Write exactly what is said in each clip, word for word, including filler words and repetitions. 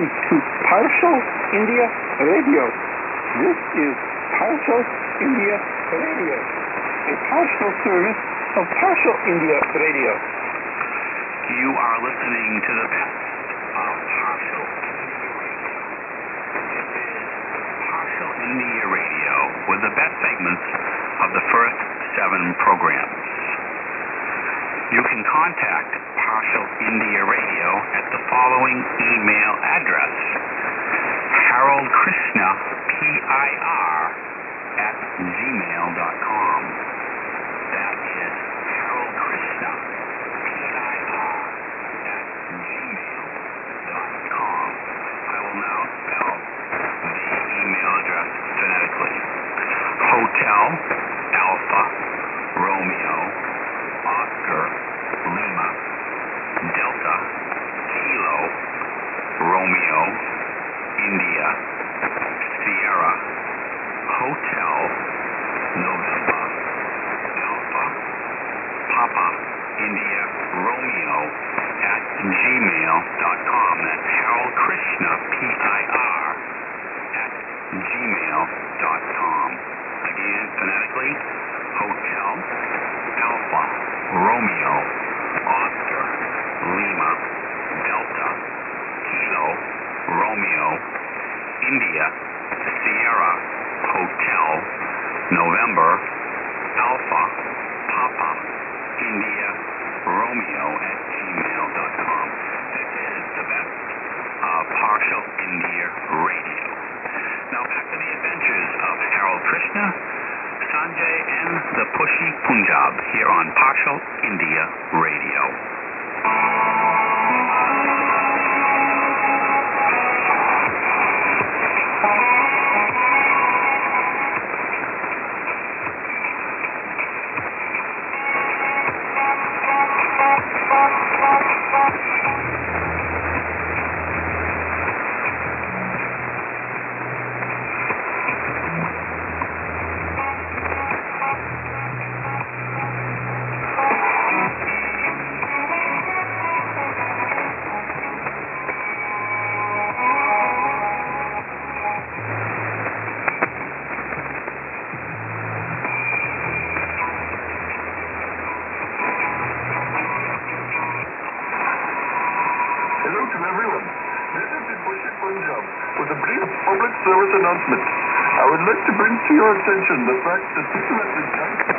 listening to Partial India Radio. This is Partial India Radio, a partial service of Partial India Radio. You are listening to the best of Partial India Radio. This is Partial India Radio with the best segments of the first seven programs. You can contact Partial India Radio at the following email address: Harold Krishna, P I R, at gmail dot com. That is Harold Krishna, P I R, at gmail dot com. I will now spell the email address phonetically. Hotel, Alpha, Romeo, Oscar, Lima, Delta, Kilo, Romeo, India, Sierra, Hotel, November, Alpha, Papa, India, Romeo, at gmail dot com. That's Harold Krishna, P I R, at gmail dot com. Again, phonetically, Hotel, Alpha, Romeo, Oscar, Lima, Delta, Kilo, Romeo, India, Sierra, Hotel, November, Alpha, Papa, India, Romeo, at gmail dot com. This is the best of Partial India Radio. Now back to the adventures of Harold Krishna, Sanjay, and the Pushy Punjab here on Partial India Radio. Announcement. I would like to bring to your attention the fact that people at the Johnstown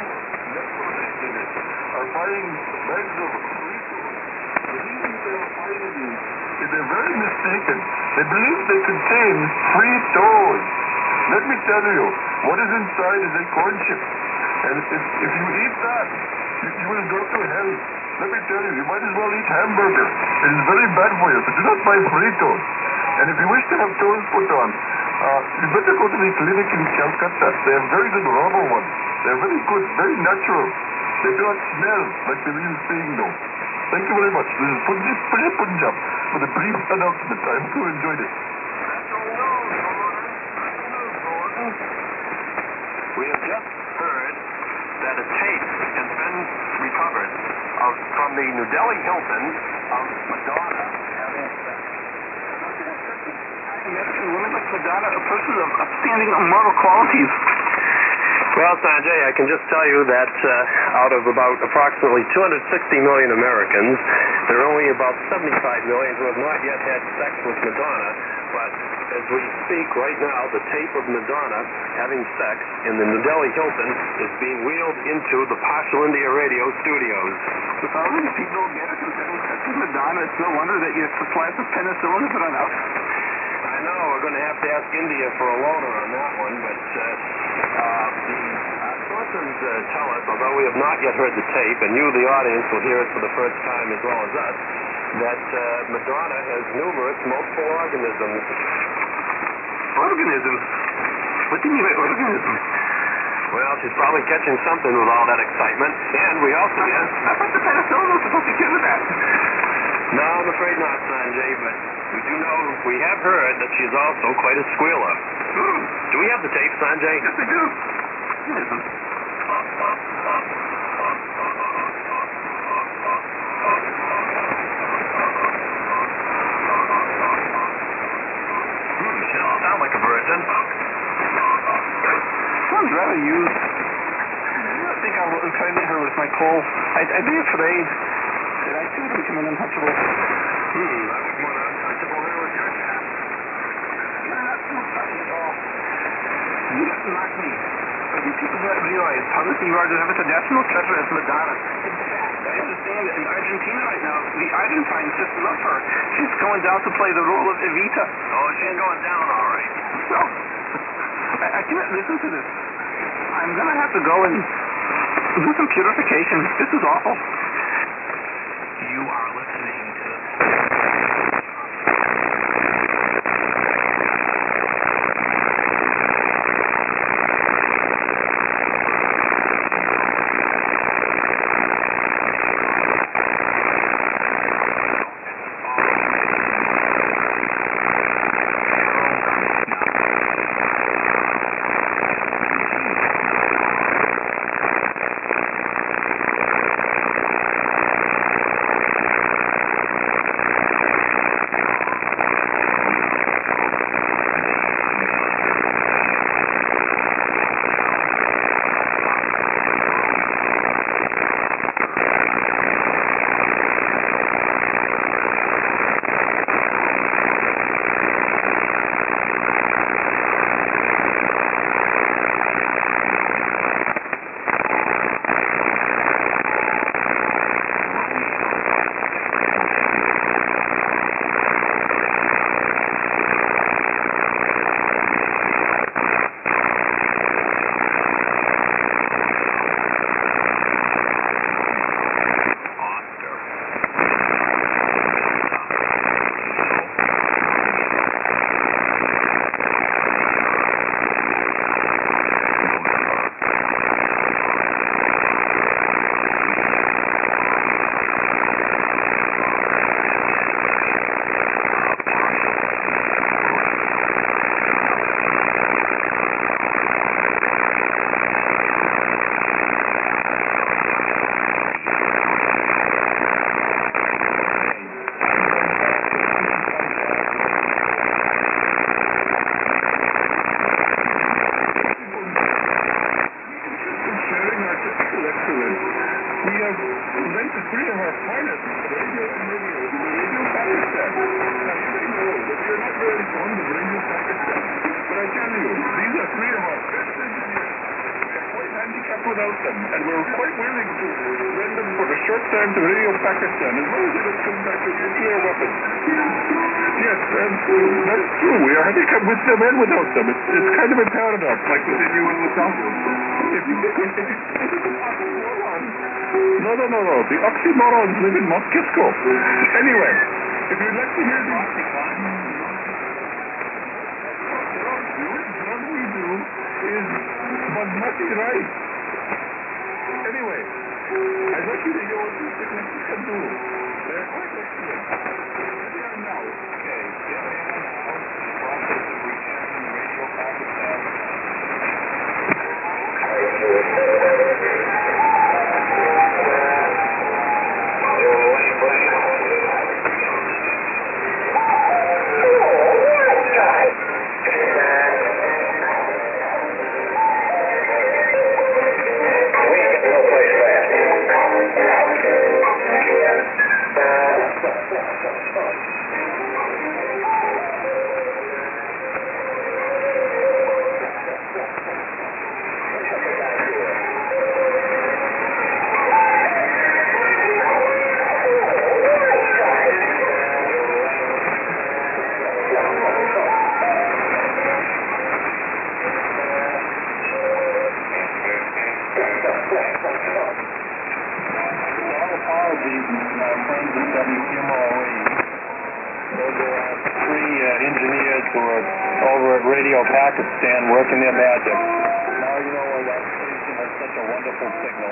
are buying bags of burritos. The reason they are buying these is they're very mistaken. They believe they contain Fritos. Let me tell you, what is inside is a corn chip. And if, if you eat that, you, you will go to hell. Let me tell you, you might as well eat hamburger. It is very bad for you, so do not buy Fritos. And if you wish to have toes put on, Uh, you better go to the clinic in Calcutta. They have very good rubber ones. They're very good, very natural. They do not smell like the real thing, though. Thank you very much. This is Punjab, Punjab, Punjab, with a brief announcement. I hope you enjoyed it. We have just heard that a tape has been recovered of, from the New Delhi Hilton of Madonna having sex. Yes, a woman like Madonna, a person of upstanding moral qualities. Well, Sanjay, I can just tell you that uh, out of about approximately two hundred sixty million Americans, there are only about seventy-five million who have not yet had sex with Madonna. But as we speak right now, the tape of Madonna having sex in the New Delhi Hilton is being wheeled into the Partial India Radio studios. With all these people get it who's having sex with Madonna, it's no wonder that your supplies of penicillin have run out. I know, we're going to have to ask India for a loaner on that one, but uh, uh, the uh, sources uh, tell us, although we have not yet heard the tape, and you, the audience, will hear it for the first time as well as us, that uh, Madonna has numerous multiple organisms. Organisms? What do you mean by organisms? Well, she's probably catching something with all that excitement, and we also I, get... I thought the penicillin was supposed to cure that. No, I'm afraid not, Sanjay, but we do know, we have heard that she's also quite a squealer. Mm. Do we have the tape, Sanjay? Yes, I do. Organism. sounds rather used. I think I'll impregnate her with my coal. I'd, I'd be afraid that I too would become an untouchable. Hmm, I was more untouchable than with your cat. You're not nothing at all. You must mock me. But you people do not realize how little you are to have a national treasure as Madonna. In fact, I understand that in Argentina right now, the Argentines just love her. She's going down to play the role of Evita. Oh, she's going down all right. So, I, I can't listen to this. I'm going to have to go and do some purification. This is awful. You are listening to the... without them, and we're quite willing to lend them for a short time to Radio Pakistan, as long as they don't come back with nuclear weapons. Yes, and that's true. We are handicapped with them and without them. It's, it's kind of a paradox, like within you and Los Angeles. If you, if, if, if it's an oxymoron. No, no, no, no. The oxymorons live in Moscow. Anyway, if you'd like to hear the... What we do is basmati rice. Anyway, I'd like you to hear what these techniques can do. They're quite excellent. Here they are now. Okay, here they are now. The process that we have in Radio Pakistan. Pakistan working their magic. Now you know why that station has such a wonderful signal.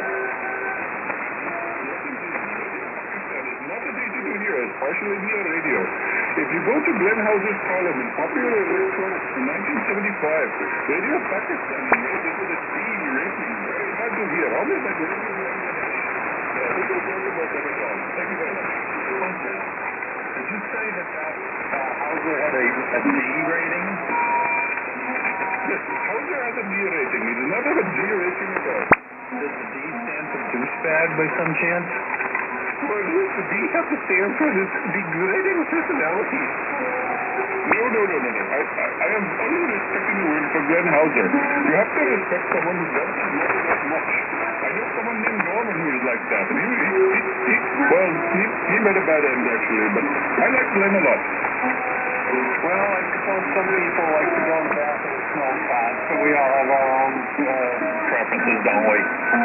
Not as easy to hear as partially via radio. If you go to Glenn Houser's column in Popular Electronics from nineteen seventy-five, Radio Pakistan made it with a D rating. Very hard to hear. Almost like radio. Yeah, we don't talk about that at all. Thank you very much. Did you say that that uh, Houser had a, a D rating? Hauser has a D rating. He does not have a G rating at all. Does the D stand for douchebag by some chance? Well, yes, the D has to stand for this degrading personality. No, no, no, no, no. I, I, I am only respecting the word for Glenn Hauser. You have to respect someone who doesn't know that much. I know someone named Norman who is like that. And he, he, he, he well, he, he met a bad end, actually. But I like Glenn a lot. Well, I suppose some people like to go in the bathroom and smoke pot, so we all have our own uh, preferences, don't we?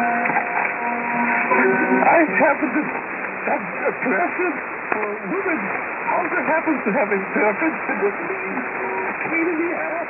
I happen to have a preference for women. Hauser happens to have a preference to just being a pain in the ass.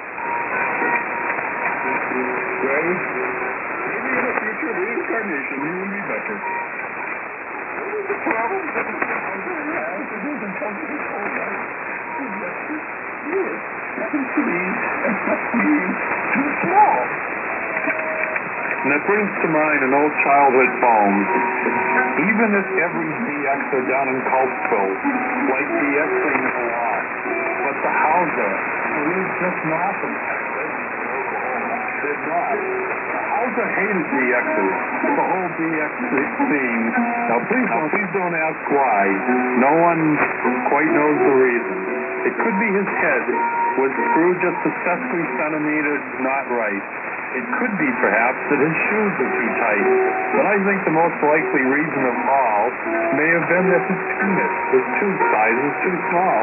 Well, maybe in a future reincarnation he will be better. What is the problem that Mister Hauser has that isn't something his whole life? He left his spirit happens to be and must be too small. And that brings to mind an old childhood poem. Even if every D Xer down in Culpville like DXing a lot, but the Hauser, who is just north of Texas, did not. The Hauser hated D Xers, the whole D X scene. Now please, now, please don't ask why. No one quite knows the reason. It could be his head was screwed just a sesquicentimeter not right. It could be, perhaps, that his shoes were too tight. But I think the most likely reason of all may have been that his penis, his tube size, was too small.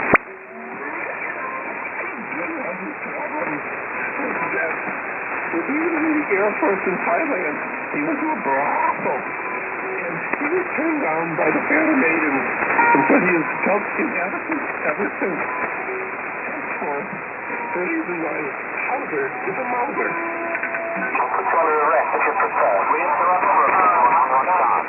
Even in the Air Force in Thailand, he went to a brothel. And he was turned down by the fair maidens. And so he has felt inadequate ever since. Henceforth, the reason why Hauser is a Mauser. I'll put you under arrest if you prefer. We interrupt for a one-on-one charge.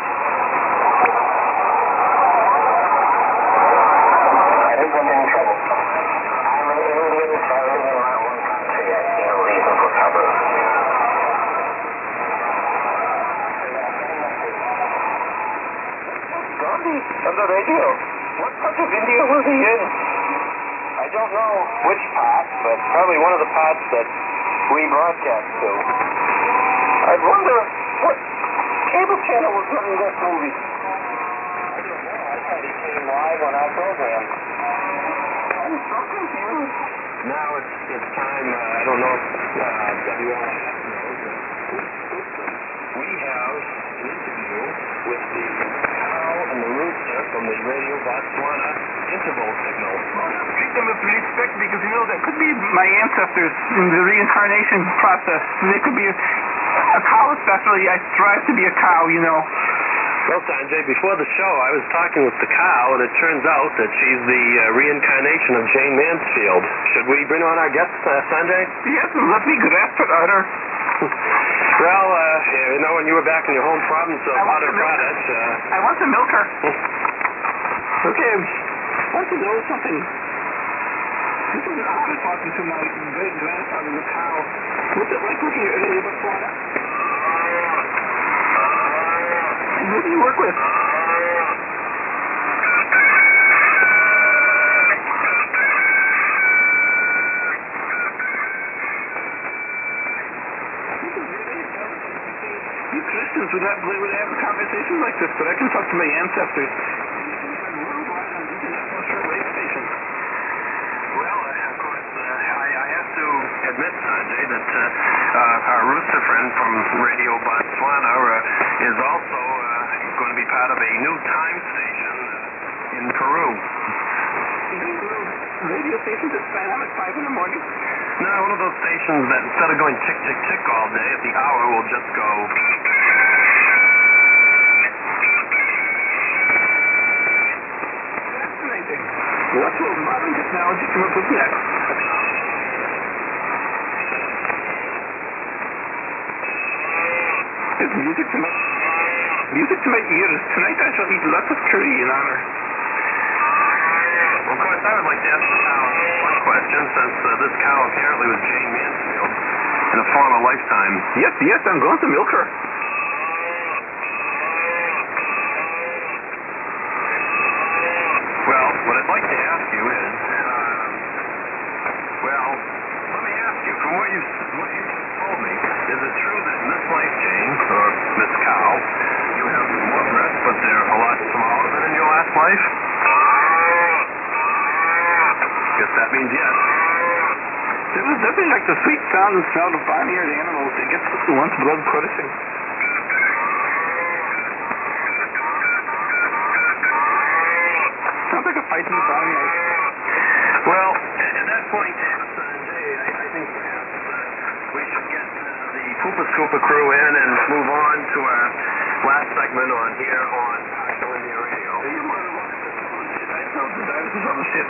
I think I'm in trouble. I'm an Indian traveling in my own country. I see no reason for trouble. Gandhi, on the radio. What part of India was he in? I don't know which part, but probably one of the parts that we broadcast to. I wonder what cable channel was running that movie. I don't know. I thought he came live on our program. I'm so confused. Now it's it's time. Uh, I don't know if uh, W L S knows. We have an interview with the cow and the rooster from the Radio Botswana interval signal. Treat them with respect because, you know, that could be my ancestors in the reincarnation process. They could be a, a cow especially. I strive to be a cow, you know. Well, Sanjay, before the show, I was talking with the cow, and it turns out that she's the uh, reincarnation of Jane Mansfield. Should we bring on our guest, uh, Sanjay? Yes, let me grasp it, Utter. Well, uh, you know, when you were back in your home province of Uttar Pradesh... Uh, I want to milk her. Okay, I want to know something. This is I was talking to my great-grandfather, the cow. What's it like working at Radio Botswana? Who do you work with? You Christians would have, would have conversations like this, but I can talk to my ancestors. Worldwide on international shortwave stations. Well, uh, of course, uh, I, I have to admit, Sanjay, that uh, uh, our rooster friend from Radio Botswana uh, is also uh, going to be part of a new time station uh, in Peru. Radio stations that sign on at five in the morning? No, one of those stations that instead of going tick, tick, tick all day, at the hour will just go... Fascinating. What will modern technology come up with next? It's music to my... Music to my ears. Tonight I shall eat lots of curry in honor. Well, of course, I would like to ask the cow one question, since uh, this cow apparently was Jane Mansfield in a former lifetime. Yes, yes, I'm going to milk her. Well, what I'd like to ask you is, uh, well, let me ask you, from life? Guess that means yes. There's nothing like the sweet sound and smell of barnyard animals. It gets one's blood coursing. Sounds like a fight in the barnyard. Well, at that point, Sanjay, I, I think perhaps uh, we should get uh, the Poopa Scoopa crew in and move on to our last segment on here on Partial India Radio. You're more than welcome to some of the shit I tell the dinosaurs on the ship.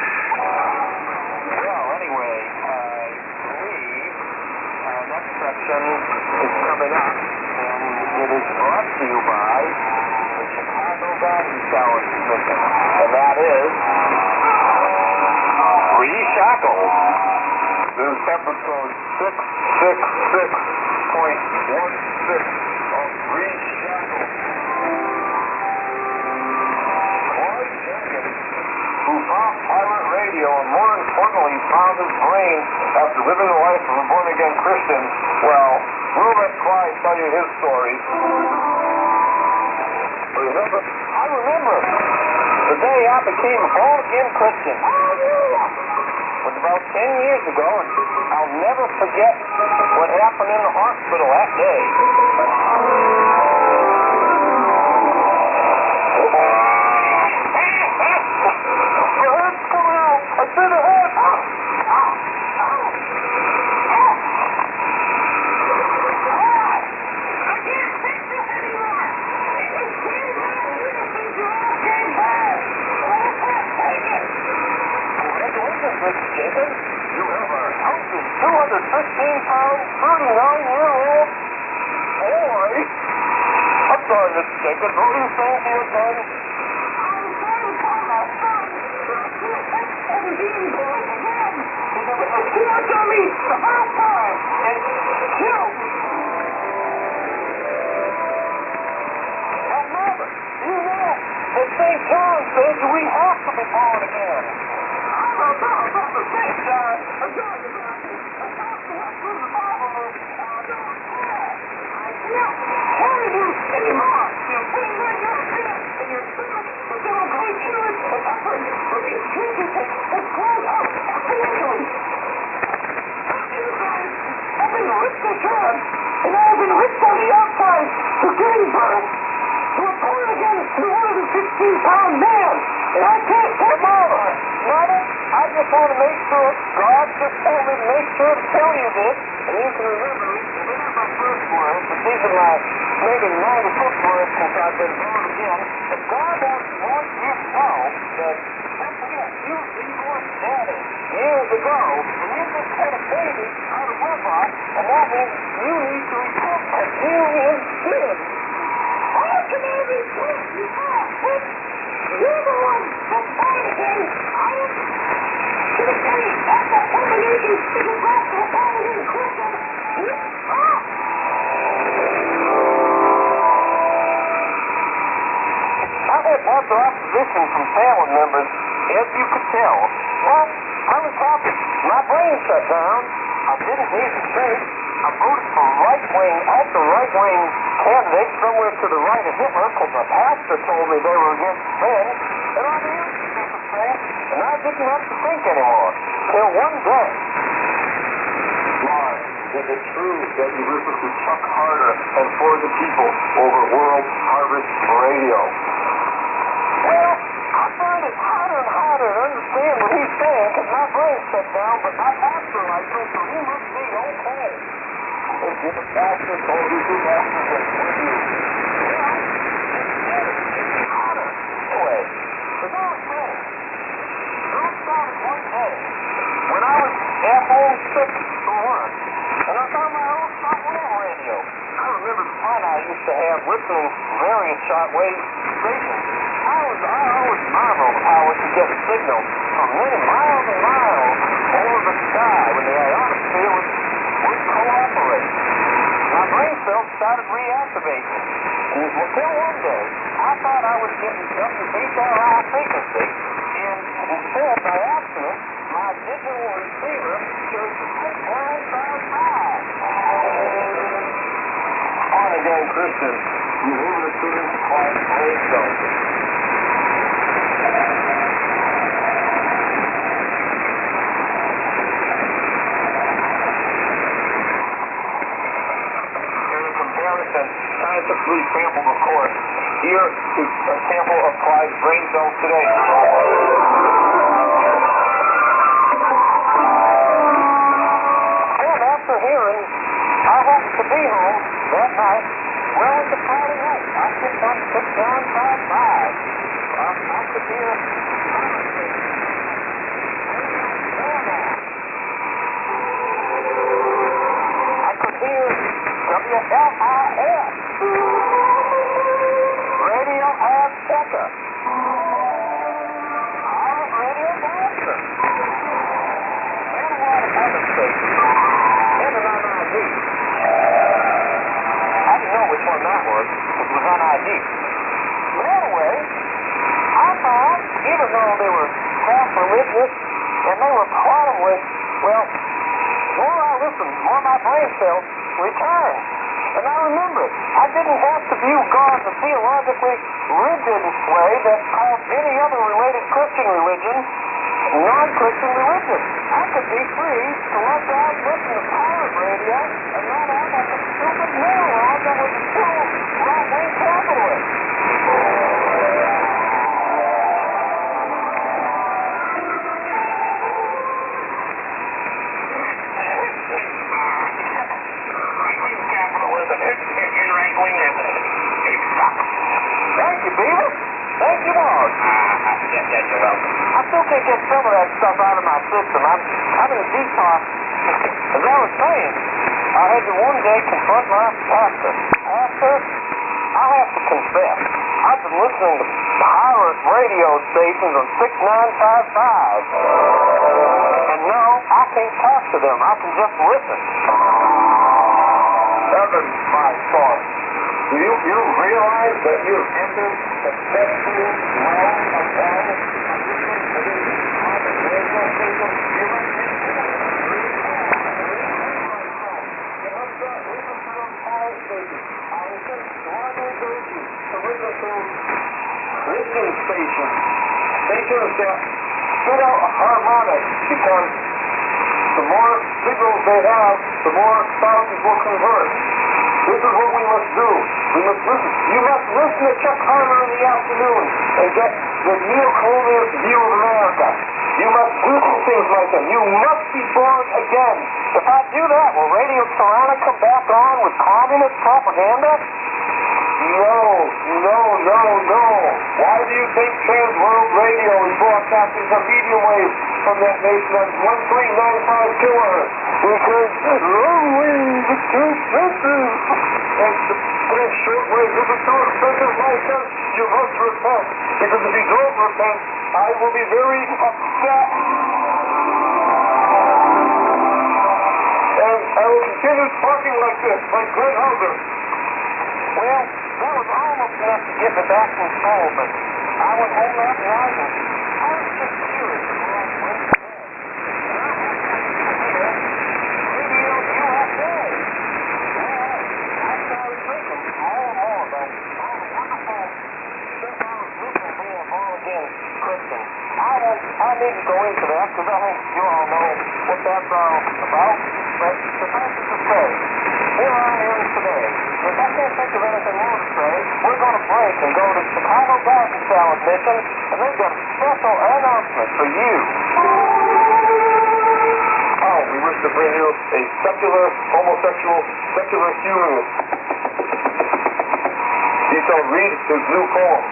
Well, anyway, I believe our next section is coming up, and it is brought to you by the Chicago Guidance Transmission, and that is Reshackle. This is episode six six six point one six of Reshackle. Clyde Jenkins, who found pirate radio and more importantly found his brain after living the life of a born-again Christian, well, we'll let Clyde tell you his story. Remember, I remember the day I became a born-again Christian. It was about ten years ago, and I'll never forget what happened in the hospital that day. The head's coming out. I see the head. I can't take this anymore. It's getting out of here since you're all came back. I can't take it. Congratulations, Mister Jenkins. You have a healthy two hundred fifteen pound, thirty-nine year old boy. I'm sorry, Mister Jenkins. What were you saying to your son? I'm trying to call my son, but I can't take seventeen boys again. He worked on me the whole time and killed me. Now, Mother, you know that Saint John says we have to be born again. I don't know about the Saint John. I'm talking about this. I'm talking about the Bible. I don't care. I can't carry you anymore. You're putting on your feet and you're still the little great Jewish suffering will be treated as close up financially. You guys have been ripped aside, and I've been ripped on the outside to giving birth to a born again two hundred fifteen pound man, and I can't take Mother, Mother, I just want to make sure, God just told me to make sure to tell you this, and you can remember me. These are my first words, but these are my maybe ninety-fifth words since I've been born again. But God wants, wants you to know that, don't forget, you were reborn daddy years ago, and you just had a baby out of wedlock, and that means you need to repent and you his sin. How can I repent? You can't. You're the one that's born again. I am to the day at the termination to the rest of the born again Christian. You are. I've had lots of opposition from family members, as you could tell. Well, I was happy. My brain shut down. I didn't need to church. I voted for right-wing, ultra-right-wing candidates somewhere to the right of Hitler because my pastor told me they were against men. And I knew stupid thing, and I didn't have to think anymore. Till one day. Why, is it true that you listen to Chuck Harder and For the People over World Harvest Radio? Well, I find it harder and harder to understand what he's saying because my brain shut down, but my pastor likes me, so he must be okay. If your pastor told you to pastor, then would you? Well, it's harder. Anyway, as I was saying, it all started one day when I was at home sick for work, and I found my old shortwave radio. I remember the fun I used to have listening to various shortwave stations. I was, I always marveled how we could get a signal from many miles and miles over the sky when the ionosphere would, would cooperate. My brain cells started reactivating. And until one day, I thought I was getting some H R I frequency, and instead, by accident, my digital receiver showed six nine five five. On again, Christian. You hear the tuning quiet radio. sampled, of course. Here is a sample of Clyde's brain cells today. And after hearing I Hope to Be Home that night, well, it's a Friday night. I sit on six nine five five. Um, I could hear I could hear W L I S. Radio Azteca. All Radio Boston. And a lot of other stations. And an on I D. I didn't know which one that was. It was on I D. But anyway, I found, even though they were half-religious, and they were probably, well, the more I listened, the more my brain cells returned. And I remembered, I didn't have to view God the theologically rigid way that calls any other related Christian religion non-Christian religion. I could be free to let God listen to pirate radio and not act like a stupid moron that was still right-wing capitalist. Thank you, Beaver. Thank you, Dog. I still can't get some of that stuff out of my system. I'm, I'm in a detox. As I was saying, I had to one day confront my pastor. Pastor, I have to confess, I've been listening to pirate radio stations on six nine five five. And no, I can't talk to them. I can just listen. Heavens, my son. Do you, you realize that you've entered the sexual realm of hell? Christian stations, stations that spit out a harmonic, because the more signals they have, the more thousands will convert. This is what we must do. We must listen. You must listen to Chuck Harmer in the afternoon and get the neo-colonialist view of America. You must do some things like him. You must be born again. If I do that, will Radio Tirana come back on with communist propaganda? No, no, no, no. Why do you think Trans World Radio is broadcasting the medium wave from that nation on one three nine five kilohertz? Because long wave is too expensive. And the French short wave is too expensive, my son. You must repent. Because if you don't repent, I will be very upset. And I will continue talking like this, like Glenn Hauser. Well, that was almost enough to get me back in control, but I went home that night and I was just curious before I went to bed. And I had to hear Radio U S A. Well, I started thinking more and more about all the wonderful stuff I was listening to being born again Christian. I won't, I need to go into that because I think you all know what that's all about. But suffice it to say, here I am today. If I can't think of anything more to say, we're going to break and go to Chicago Garden Salad Mission, and they've got a special announcement for you. Oh, we wish to bring you a secular, homosexual, secular humanist. He shall read his new poem.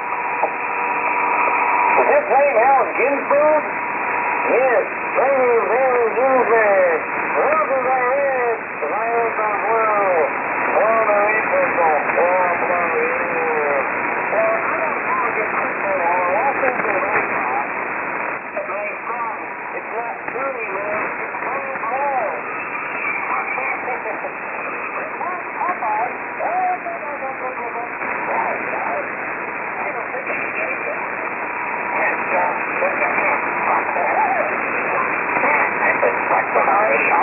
Is his name Allen Ginsberg? Yes, my name is Allen Ginsberg. Roses are red, the violets are blue. All the rainbows are all blue. Well, I don't want to get crystal or walk into the raindrop. My son, it's not dirty, man. It's blue gold. Popeye. Oh, no, no, no, no, no, no. I don't think I can get it. Yes, sir. Look at him. I said, what's the radio?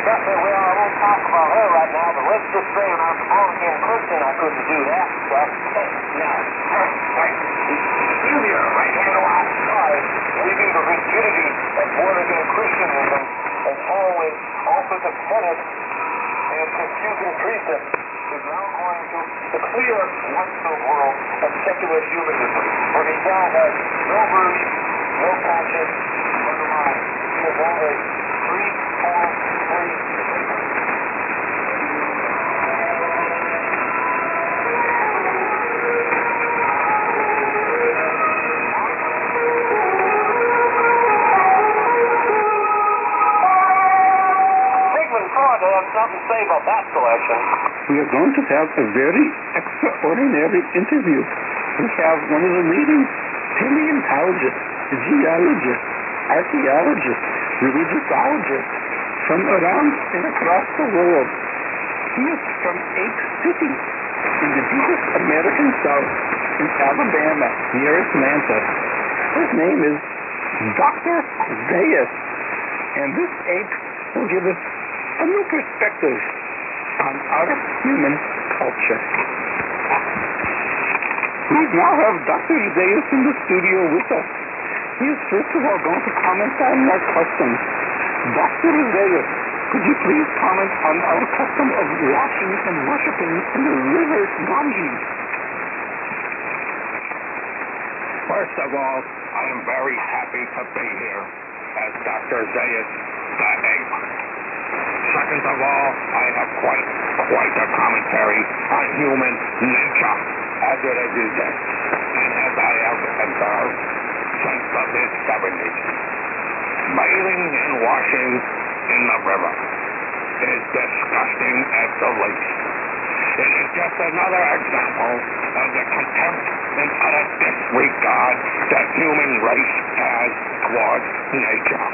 Definitely, we all won't talk about her right now, but let's just say when I was a born-again Christian, I couldn't do that stuff. Hey, now, right, excuse me, right hand on my side, leaving the rigidity of born-again Christianism and following opposite tenets and confusing precepts is now going to the clear, one-filled world of secular humanism, where he now has no virtue, no conscience, no mind. He is only free, full, free, Sigmund Freud had something to say about that selection. We are going to have a very extraordinary interview. We have one of the leading paleontologists, geologists, archaeologists, religiosologists from around and across the world. He is from Ape City in the deepest American South in Alabama, near Atlanta. His name is Doctor Zayas, and this ape will give us a new perspective on our human culture. We now have Doctor Zayas in the studio with us. He is first of all going to comment on our customs. Doctor Zayas, could you please comment on our custom of washing and worshiping in the river Ganges? First of all, I am very happy to be here as Doctor Zayas, the ape. Second of all, I have quite, quite a commentary on human nature as it exists, and as I have observed since the mid seventies. Bathing and washing in the river is disgusting at the least. It is just another example of the contempt and utter disregard the human race has towards nature.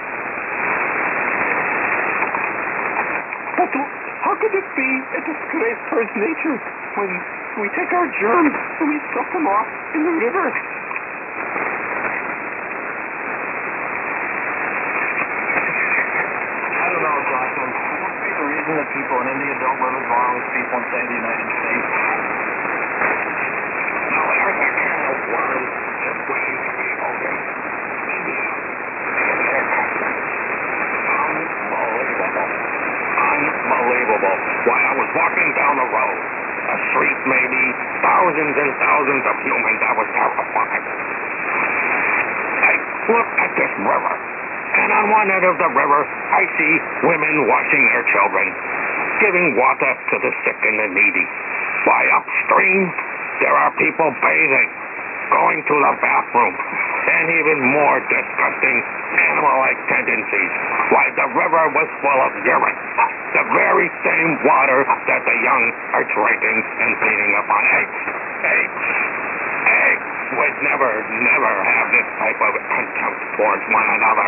But how could it be a disgrace towards nature when we take our germs and we stuff them off in the river? I don't know, Jocelyn. What would be the reason that people in India don't live as long as people in, say, the United States? Now, there's a can of worms just waiting to be opened. India. Unbelievable. Unbelievable. While I was walking down the road, a street maybe, thousands and thousands of humans, I was terrified. Hey, look at this river. And on one end of the river, I see women washing their children, giving water to the sick and the needy. Why, upstream, there are people bathing, going to the bathroom, and even more disgusting animal-like tendencies. Why, the river was full of urine, the very same water that the young are drinking and beating up on apes. Apes. Apes would never, never have this type of contempt towards one another.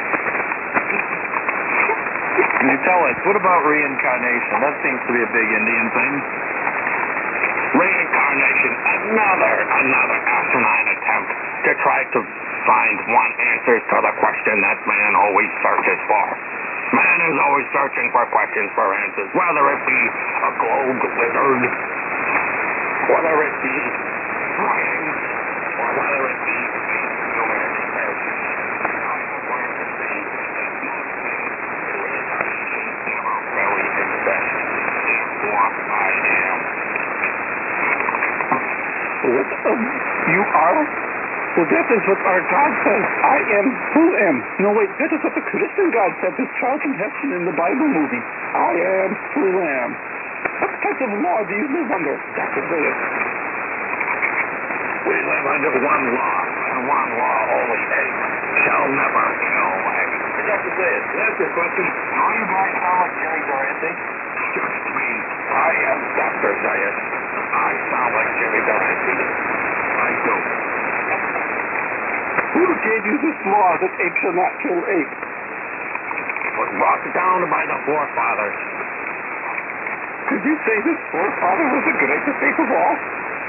Can you tell us, what about reincarnation? That seems to be a big Indian thing. Reincarnation, another, another asinine attempt to try to find one answer to the question that man always searches for. Man is always searching for questions for answers, whether it be a globed lizard, whether it be brains, or whether it be human experience. I have learned to see that most things in reincarnation never really exist. It's what I am. What um, you are? Well, that is what our God says. I am who am. No, wait, that is what the Christian God said to Charlton Heston in the Bible movie. I am who am. What type of law do you live under, Doctor Zayas? We live under one law, and one law only, ape shall never kill ape. Doctor Zayas, can I ask you a question? Are you guys sound like Jerry Durante? Just me. I am Doctor Zayas. I sound like Jimmy Durante. I do. Who gave you this law that ape shall not kill ape? It was brought down by the forefathers. Could you say this forefather was the greatest ape of all?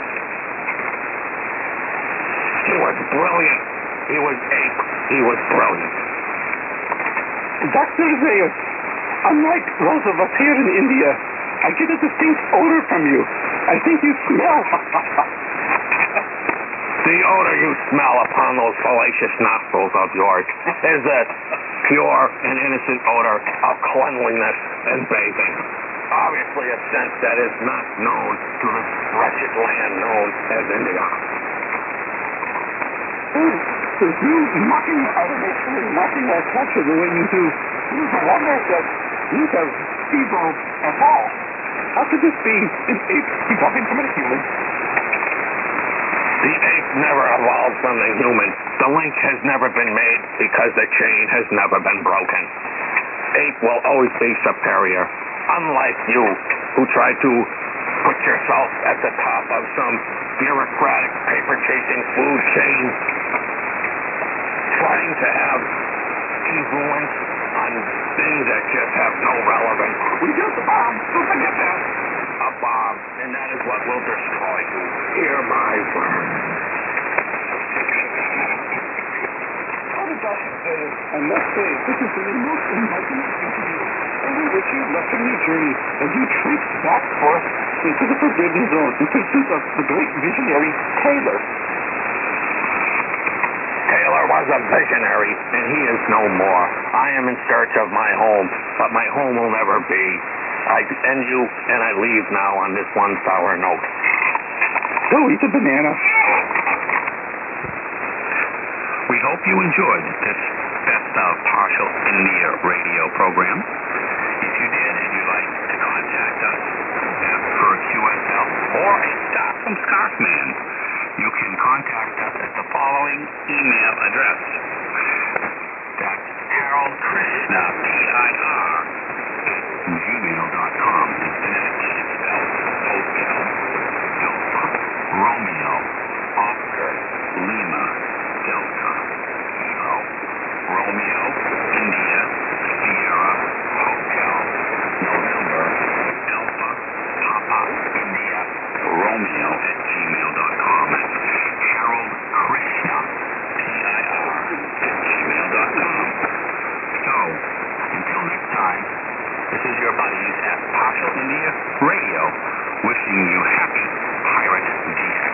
He was brilliant. He was ape. He was brilliant. Doctor Zayas, unlike those of us here in India, I get a distinct odor from you. I think you smell. The odor you smell upon those fallacious nostrils of yours is the pure and innocent odor of cleanliness and bathing. Obviously a scent that is not known to this wretched land known as India. You mocking our nation and mocking our culture the way you do, you wonder that you have fever at all. How could this be? An ape evolving from a human? The ape never evolved from the human. The link has never been made because the chain has never been broken. Ape will always be superior, unlike you, who try to put yourself at the top of some bureaucratic, paper-chasing food chain, trying to have influence on things that just have no relevance. We built the bomb. Don't forget that. A bomb, and that is what will destroy you. Hear my words. I must say, this has been the most enlightening interview. And we wish you luck in your journey as you trace back forth into the Forbidden Zone in pursuit of the great visionary Taylor. Taylor was a visionary, and he is no more. I am in search of my home, but my home will never be. I end you, and I leave now on this one sour note. Go eat a banana. We hope you enjoyed this Best of Partial India radio program. If you did and you'd like to contact us for a Q S L or a Stop from Scarfman, you can contact us at the following email address. That's Harold Krishna, P I R, at gmail dot com. And phonetically it's spelled Hotel, Alpha, Romeo, Oscar, Lima, Delta, Kilo, Romeo, India, Sierra, Hotel, November, Alpha, Papa, India, Romeo at gmail dot com. That's Harold Krishna, P I R, at gmail dot com. So, until next time, this is your buddies at Partial India Radio, wishing you happy Pirate D X.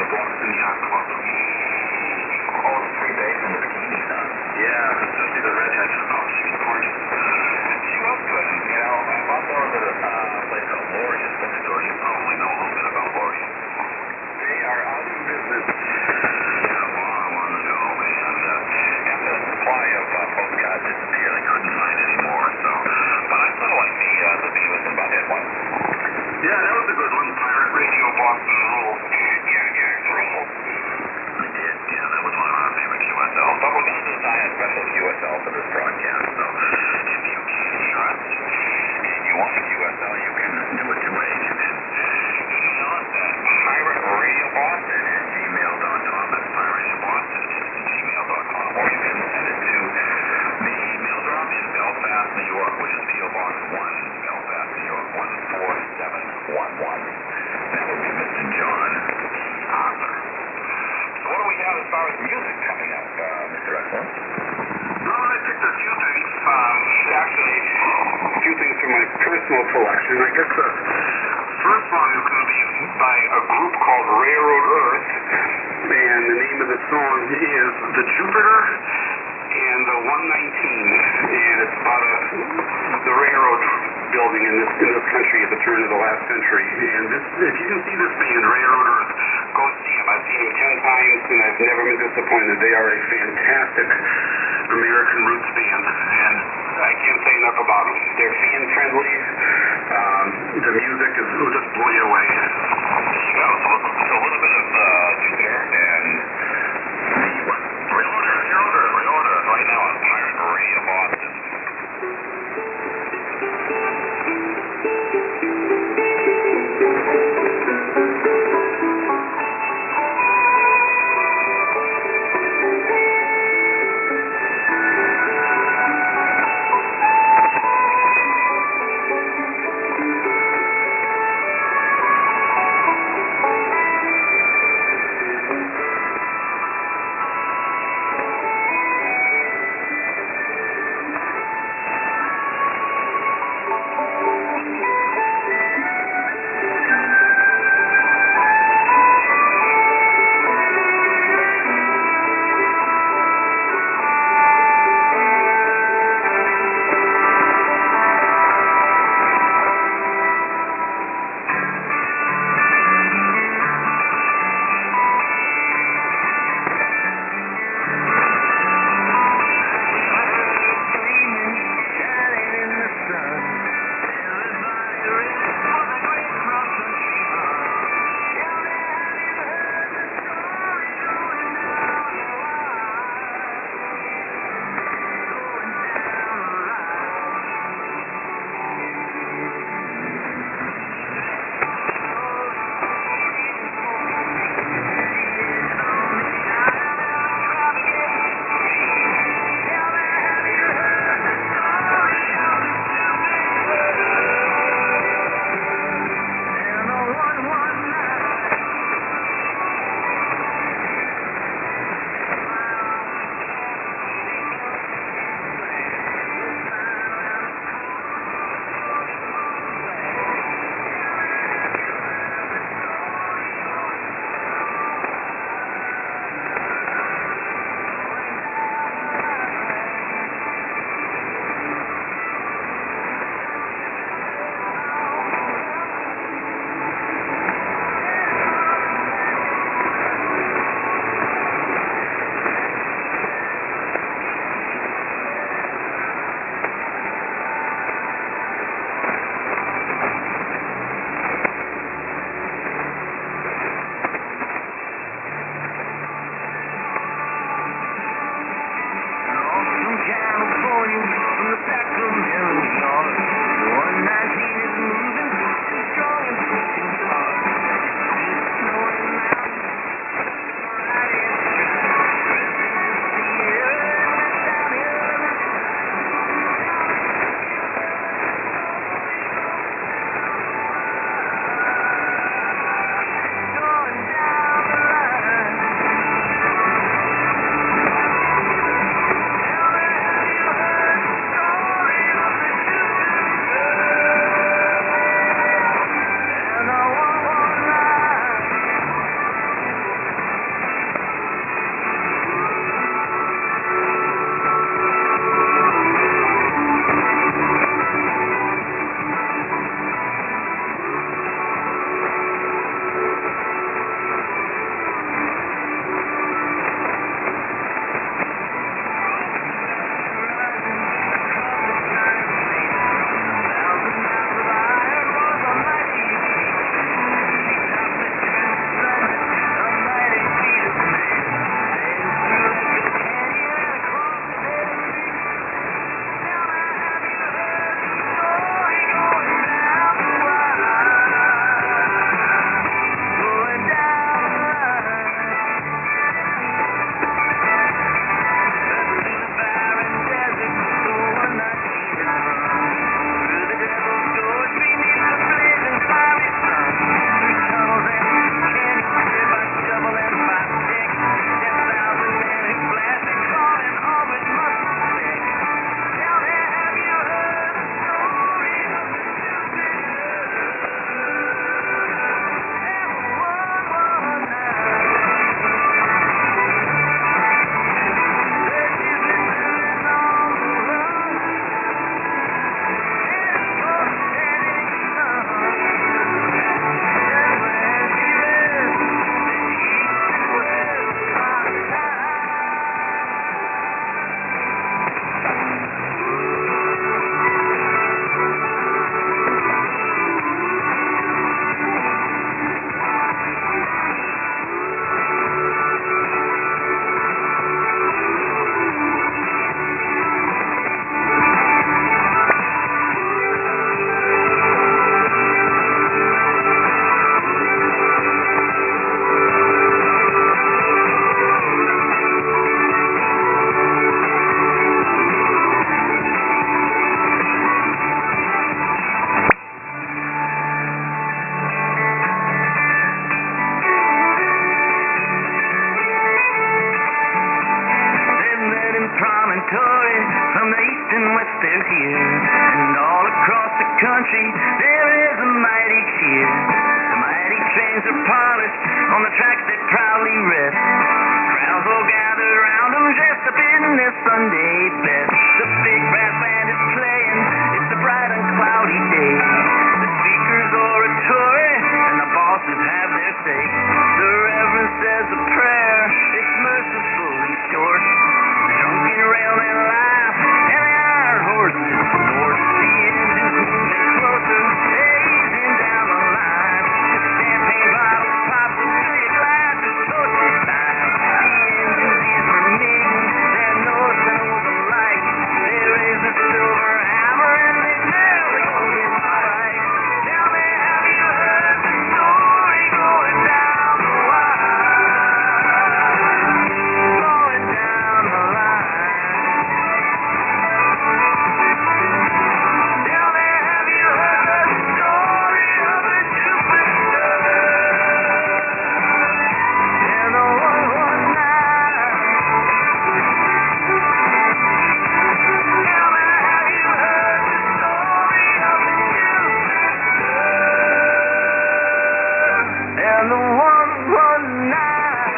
Boston Yacht Club. Oh, the three babes in the bikinis, huh? Yeah, especially the redhead. Oh, she's gorgeous. She was good. You know, I bought those at a uh, place called Lori's bookstore. You probably know a little bit about Lori's. They are out of business a long, long ago, and uh, After the supply of uh, postcards disappeared, I couldn't find any more. So, but I still like the uh, the Beavis and Butthead one. yeah, that was a good one. Pirate Radio Boston Rule. Yeah, yeah, Rule. I did. Yeah, that was one of our favorite Q S Ls. But we're going to design a special Q S L for this broadcast. So if you can hear us and you want a Q S L, you can do it two ways. You can email us at pirate radio boston at gmail dot com. That's pirate radio boston at gmail dot com. Or you can send it to the mail drop in Belfast, New York, which is P O Box one, Belfast, New York, one four seven one one. That would be Mister John E. Arthur. So what do we have as far as music coming up, uh, Mister Excellent? Well, I picked a few things. Um, actually, a few things from my personal collection. I guess the first song is going to be by a group called Railroad Earth, and the name of the song is The Jupiter and the one nineteen, and it's about a, the railroad building in this in this country at the turn of the last century. And this, if you can see this band, Railroad Earth, go see them. I've seen them ten times, and I've never been disappointed. They are a fantastic American roots band, and I can't say enough about them. They're fan friendly. Um, the music is will just blow you away. So, so a little bit of uh, Jupiter and the what? Railroad Earth, Railroad Earth, Railroad Earth, right now on Pirate Radio Boston. Thank you. and west they're here, and all across the country there is a mighty cheer. The mighty trains are polished on the tracks they proudly rest. Crowds all gathered round them, dressed up in their Sunday best. The big brass band is playing, it's a bright and cloudy day. The speaker's oratory, and the bosses have their say. The reverend says a prayer, it's mercifully short. The drunken railmen laugh, and the iron horses snort. The engine's moving closer, they're easing down the line. The champagne bottles pop, so fill your glasses, toast this time. The engine's ears remain, they're north and over light. They raise the silver hammer and they nail the golden spike. Tell me, have you heard the story going down the line? Going down the line. Tell me, have you heard the story of the Jupiter and the one one nine? Tell me, have you heard the story of the Jupiter and the one one nine?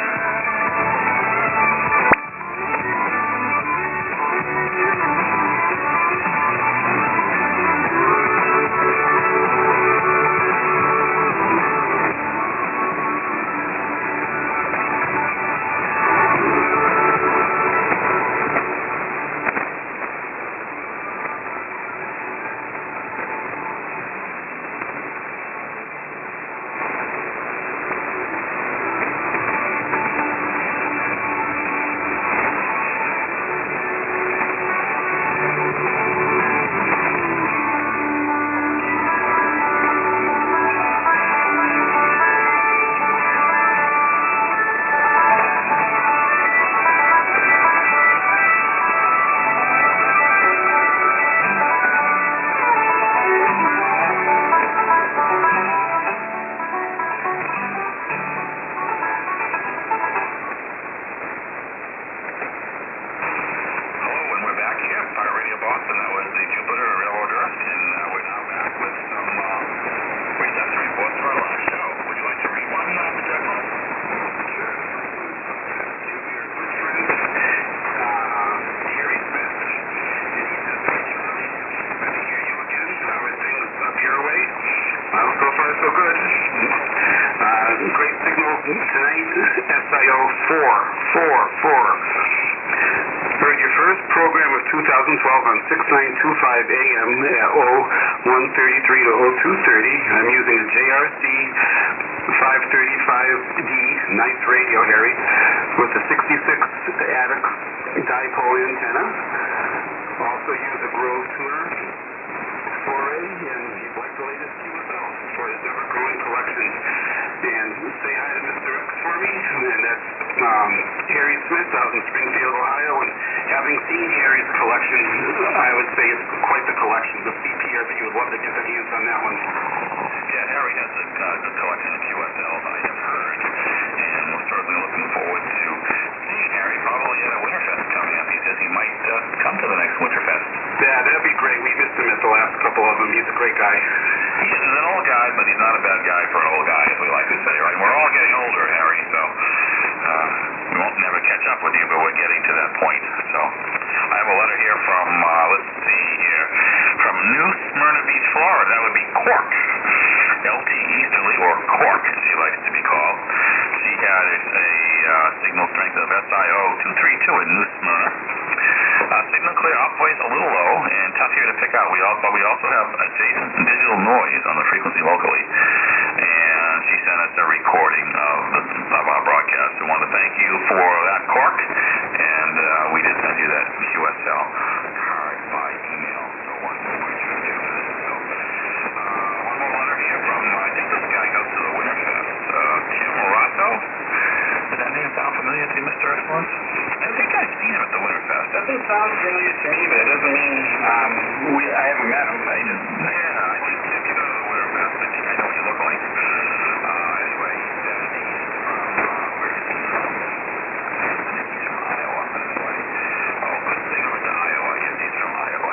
Hello, and we're back here. Pirate Radio Boston. That was the Jupiter Railroad Earth, and uh, we're now back with some uh, reception reports for our last show. Would you like to read one, uh, Mister Eckler? Sure. Harry Smith. And he says, "Hey, Charlie, good to hear you again. How are things up your way?" Well, so far so good. Uh, great signal tonight. S I O four, four, four. Heard your first program of two thousand twelve on six nine two five A M at oh one thirty-three to oh two thirty. I'm using a J R C five thirty-five D ninth radio, Harry, with a sixty-six attic dipole antenna. Also use a Grove tuner four A, and you'd like the latest Q S L for his ever-growing collection. And say hi to Mister X for me, and that's um, Harry Smith out in Springfield, Ohio. And having seen Harry's collection, I would say it's quite the collection. The C P R that you would love to get your hands on that one. Yeah, Harry has a uh, good collection of Q S Ls, I have heard, and we're certainly looking forward to seeing Harry probably at a Winterfest coming up. He says he might uh, come to the next Winterfest. Yeah, that'd be great. We missed him at the last couple of them. He's a great guy. He is an old guy, but he's not a bad guy for an old guy, as we like to say, right? We're all getting older, Harry, so uh, we won't never catch up with you, but we're getting to that point. So I have a letter here from, uh, let's see here, from New Smyrna Beach, Florida. That would be Cork. L T Easterly, or Cork, as she likes to be called. She had a, a uh, signal strength of S I O two thirty-two in New Smyrna. Uh, signal clear, upways a little low, and tough here to pick out. We also, we also have adjacent digital noise on the frequency locally. And she sent us a recording of, the, of our broadcast. We want to thank you for that, Cork, and uh, we did send you that Q S L card by email. So one more you do this. So, uh, one more letter here from, uh, I think this guy goes to the Winterfest, uh, Tim Morato. Does that name sound familiar to you, Mister Excellence? I think I've seen him at the Winterfest. Doesn't sound familiar to me, but it doesn't mean um, we, I haven't met him. I just, yeah, I think if you go to the Winterfest, I think I know what you look like. Uh, anyway, then he's from, uh, where is he from? I think he's from Iowa, anyway. Oh, good thing I went to Iowa. I guess he's from Iowa.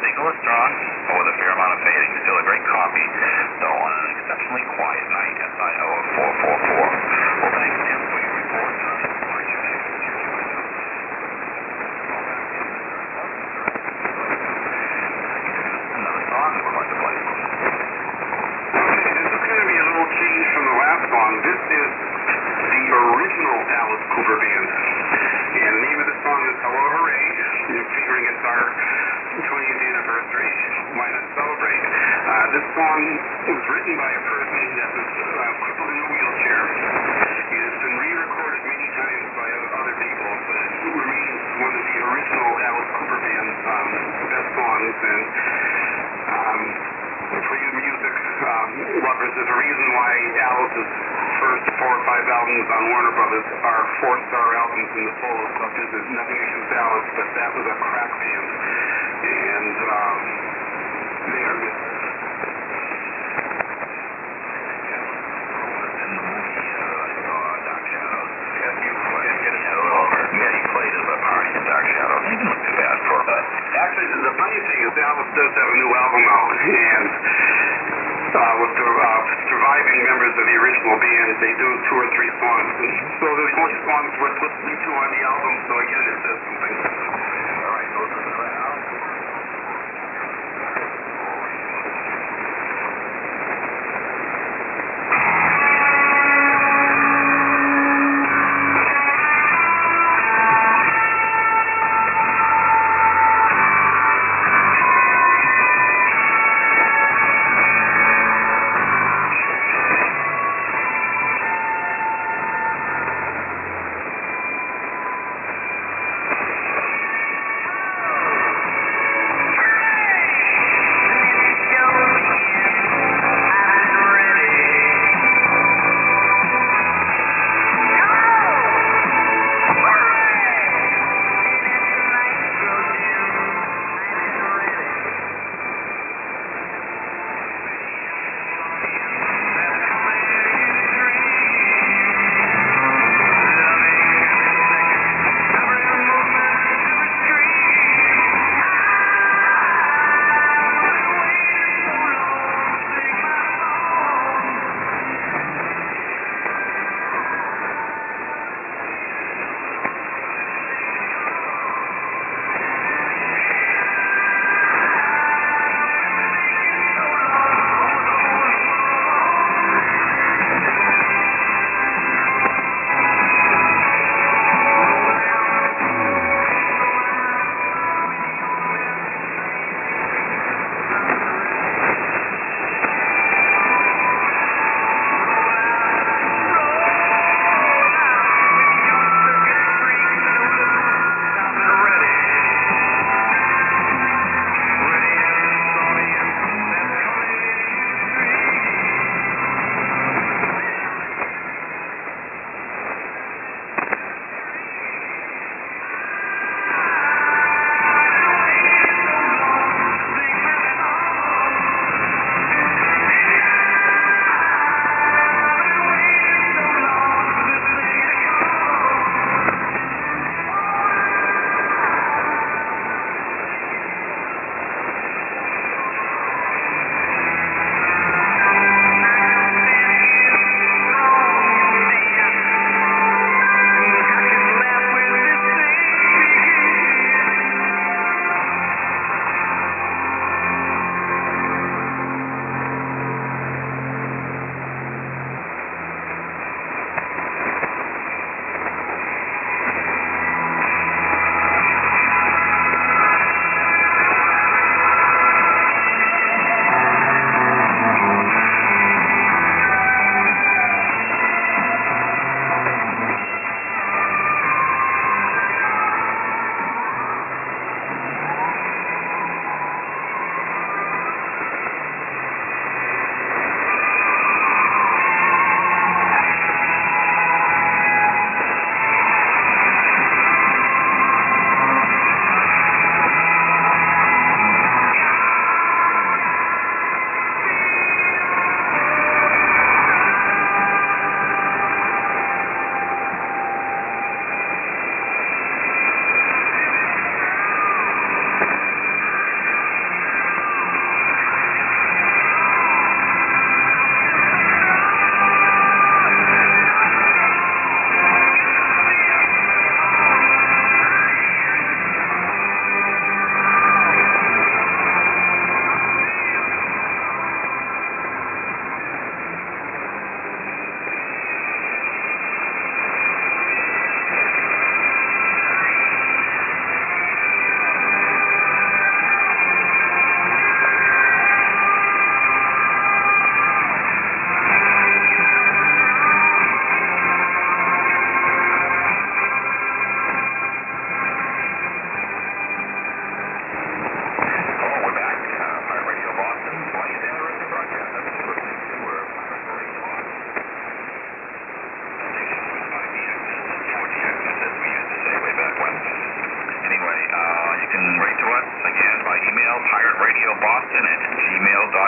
signal is strong, but with a fair amount of fading. Still a great copy, though on an exceptionally quiet night, S I O of four four four. Well, thanks, Tim, for your report. And I look forward to your next Q S L. Another song that we're going to play. Okay, this is going to be a little change from the last song. This is the original Alice Cooper Band. And the name of the song is Hello Hooray. You're figuring it's our twentieth anniversary. Why not celebrate? Uh, this song was written by a person that was uh, crippled in a wheelchair. It has been re-recorded many times by other people, but it remains one of the original Alice Cooper Band's um, best songs. And um, for you music um, lovers, there's a reason why Alice's first four or five albums on Warner Brothers are four-star albums, and the solo stuff is nothing against Alice, but that was a crack band. And um, they are missed. Actually, the funny thing is Alice does have a new album out, and uh, with the uh, surviving members of the original band, they do two or three songs. And so they're the only songs worth listening to on the album, so again, it says something. All right, those are the right now.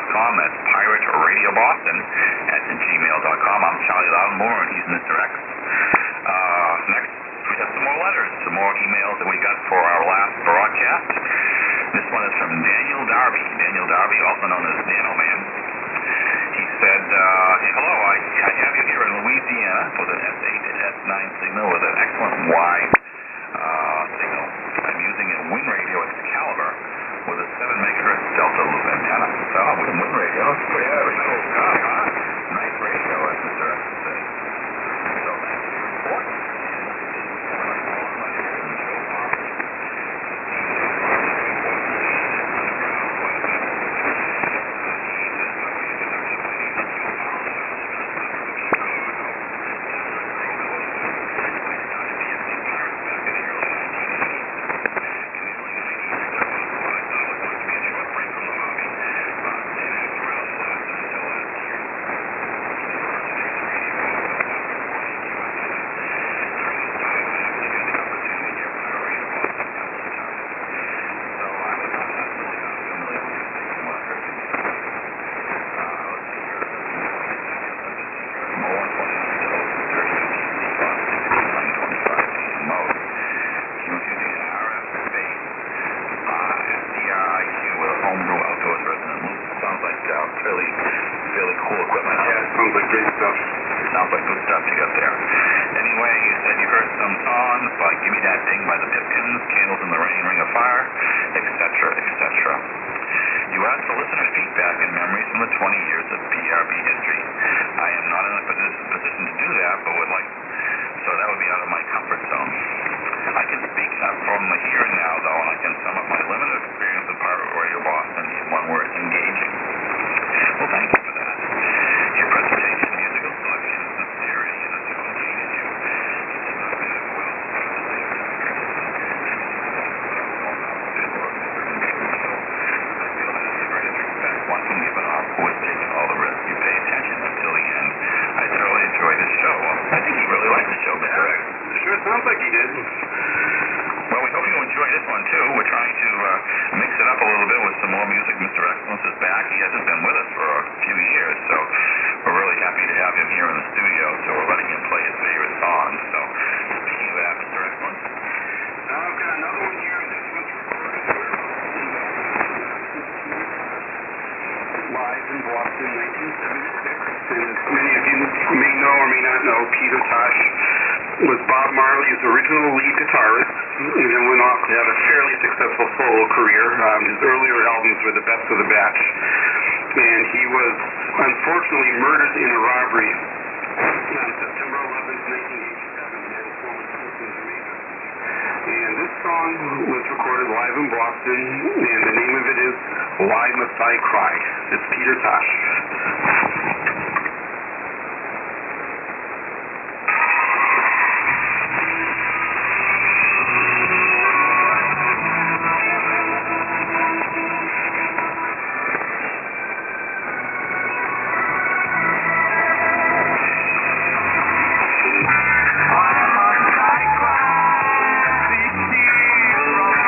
dot com. That's Pirate Radio Boston at gmail dot com. I'm Charlie Loudmore, and he's Mister X. Uh, next, we have some more letters, some more emails that we got for our last broadcast. This one is from Daniel Darby. Daniel Darby, also known as Nano Man. He said, uh, hello, I, I have you here in Louisiana with an S eight S nine signal with an excellent wide uh, signal. I'm using a Wind Radio Excalibur with a seven megahertz delta loop antenna. So, with a Wind Radio, that's pretty, yeah, pretty cool stuff, huh? Nice radio, as Mister X would say. So, thanks for your report.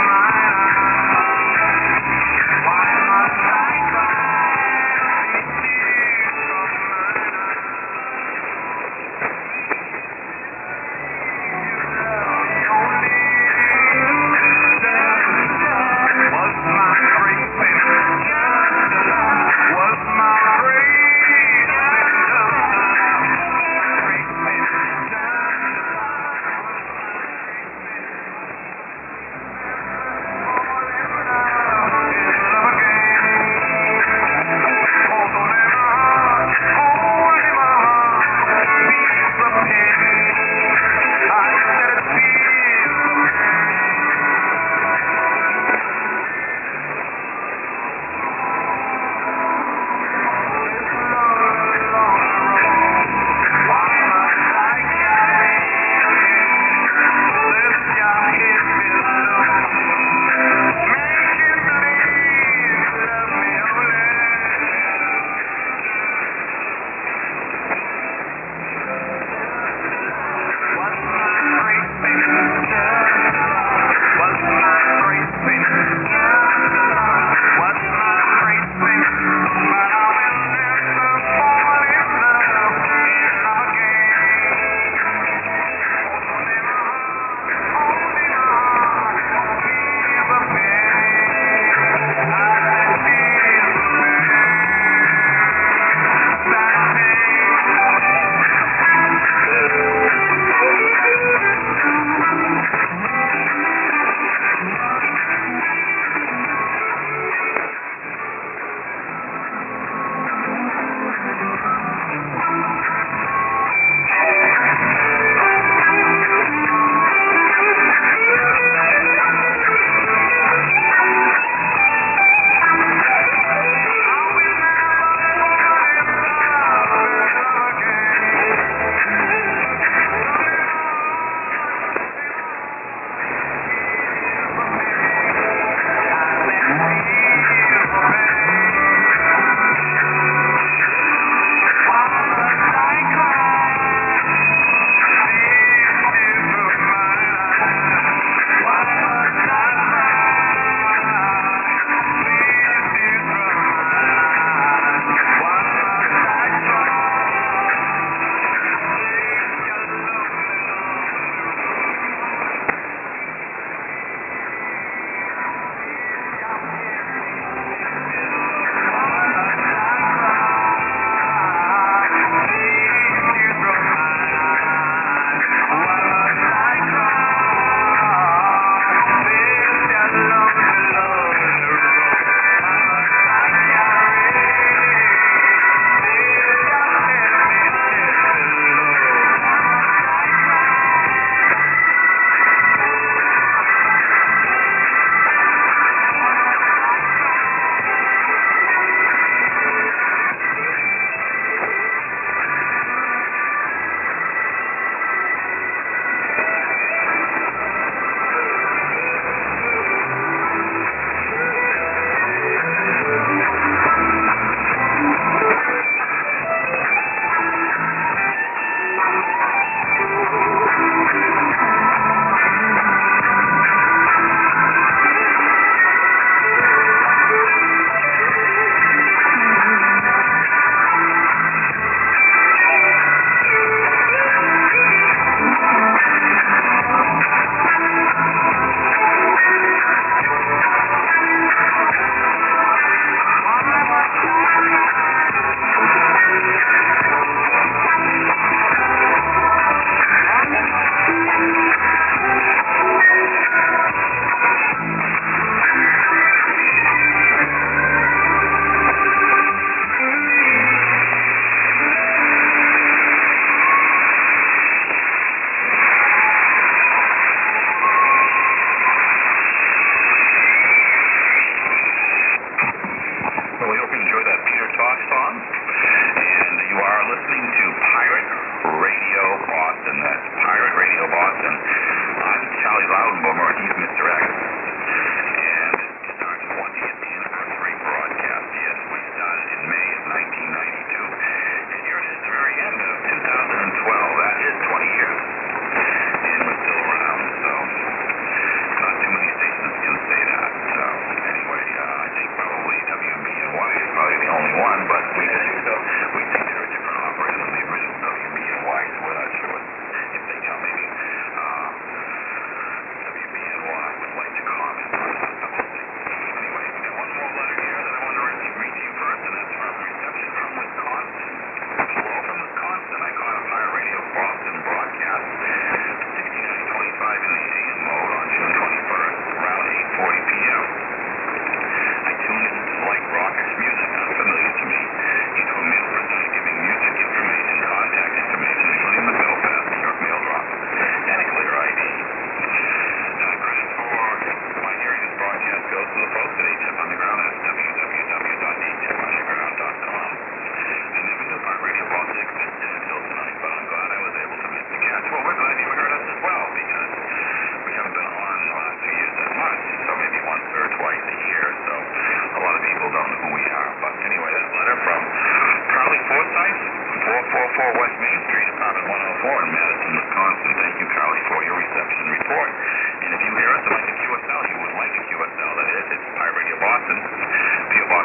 Why must I cry?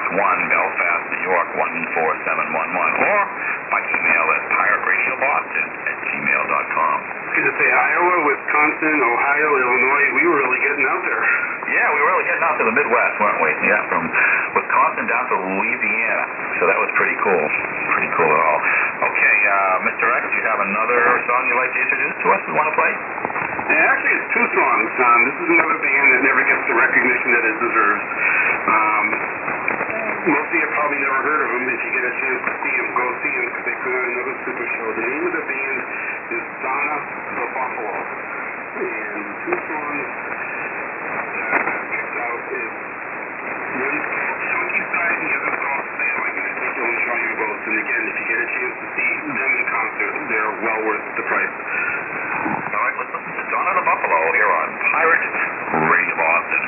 one, Belfast, New York, one four seven one one, or by email at pirate radio boston at gmail dot com. I was going to say Iowa, Wisconsin, Ohio, Illinois, we were really getting out there. Yeah, we were really getting out to the Midwest, weren't we? Yeah, from Wisconsin down to Louisiana. So that was pretty cool. Pretty cool at all. Okay, uh, Mister X, do you have another song you'd like to introduce to us? You want to play? Yeah, actually, it's two songs. Um, this is another band that never gets the recognition that it deserves. Um, most of you have probably never heard of them. If you get a chance to see them, go see them because they put on another super show. The name of the band is Donna the Buffalo. And the two songs that I picked out is one's called Chunky Side and the other's called Sailing. And I think you'll enjoy them both. And again, if you get a chance to see them in concert, they're well worth the price. All right, let's listen to Donna the Buffalo here on Pirate Radio Boston.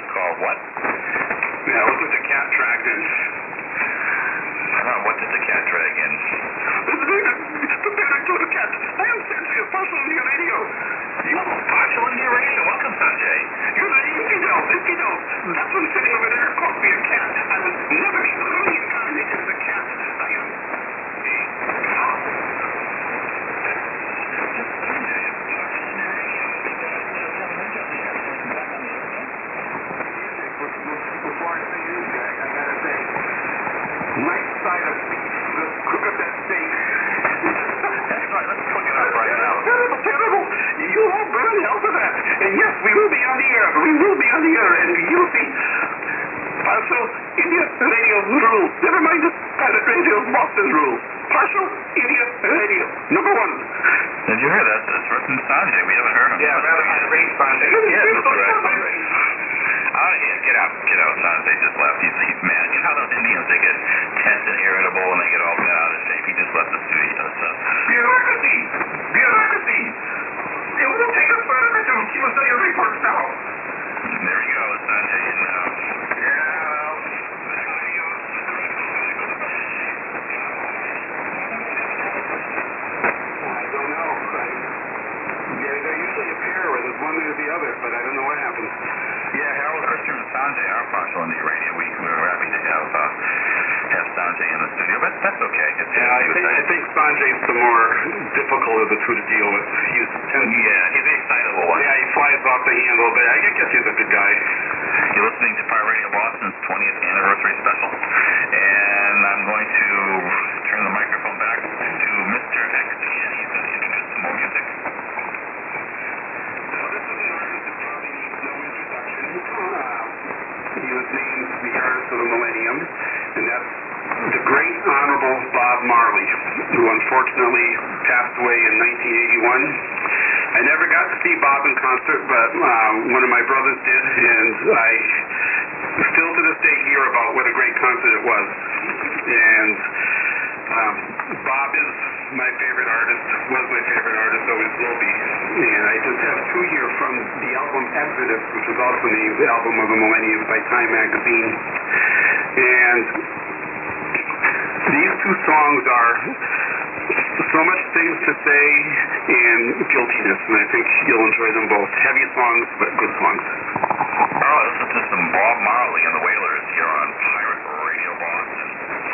was called what? Yeah, it was with the cat dragged in. Uh, what did the cat drag in? The director of the cat. I am Sanjay of Partial India Radio. You Partial India Radio? Welcome, Sanjay. You're the infidel, infidel. That's one sitting over there called me a cat. I was never reincarnated as a cat. I am Before I say you, Jack, I gotta say, right side of beef, the cook of that steak. That's right, let's cook it up right now. Terrible, terrible. You all burn hell for that. And yes, we will be on the air. We will be on the air, and you'll see. Also, India Radio rules. Never mind the Pilot Radio Boston rules. Partial India Radio. Number one. Did you hear that? That's written Sanjay. We haven't heard him. Yeah, rather irate Sanjay. Yes, Mister Rex. Out of here. Get out. Get out. Sanjay just left. He's, he's mad. You know how those Indians, they get tense and irritable and they get all bent out of shape. He just left the studio. So. Bureaucracy! Bureaucracy! It will take us forever to keep us on your reports now. There he goes, Sanjay. And, uh, I don't know. I, yeah, they usually appear where there's one or the other, but I don't know what happens. Yeah, Harold, Christian, and Sanjay are Partial India Radio. We, we're happy to have uh, have Sanjay in the studio, but that's okay. It's, Yeah, I think, I think Sanjay's the more difficult of the two to deal with. He's tends, yeah, he's the excitable one. Yeah, he flies off the handle, but I guess he's a good guy. You're listening to Pirate Radio Boston's twentieth anniversary special, and I'm going to turn the microphone back to Mister X, and he's going to introduce some more music. Now, this is an artist that probably needs no introduction. Uh, he was named the Artist of the Millennium, and that's the great Honorable Bob Marley, who unfortunately passed away in nineteen eighty-one. I never got to see Bob in concert, but uh, one of my brothers did, and I still to this day hear about what a great concert it was. And um, Bob is my favorite artist, was my favorite artist, always will be. And I just have two here from the album Exodus, which was also named the Album of the Millennium by Time Magazine. And these two songs are so much things to say and guiltiness, and I think you'll enjoy them both. Heavy songs, but good songs. Oh, listen to some Bob Marley and the Wailers here on Pirate Radio Boston.